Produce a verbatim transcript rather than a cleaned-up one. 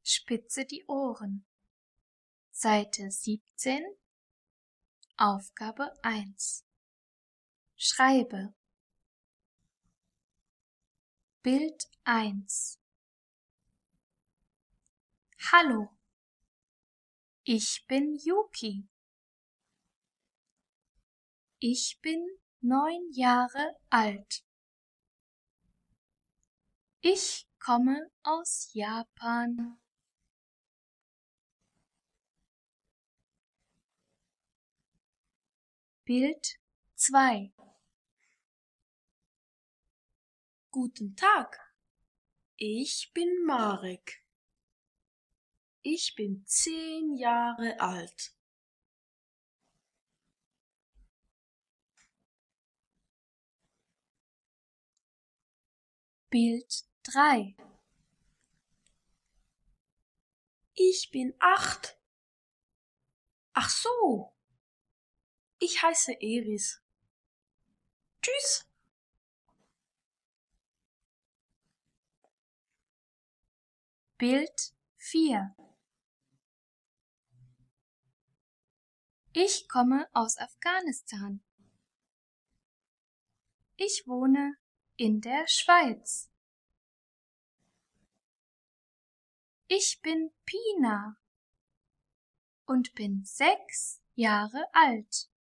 Spitze die Ohren. Seite siebzehn, Aufgabe eins. Schreibe. Bild eins. Hallo, ich bin Yuki. Ich bin neun Jahre alt. Ich komme aus Japan. Bild zwei. Guten Tag, ich bin Marek. Ich bin zehn Jahre alt. Bild drei. Ich bin acht. Ach so, ich heiße Eris. Tschüss. Bild vier. Ich komme aus Afghanistan. Ich wohne in der Schweiz. Ich bin Pina und bin sechs Jahre alt.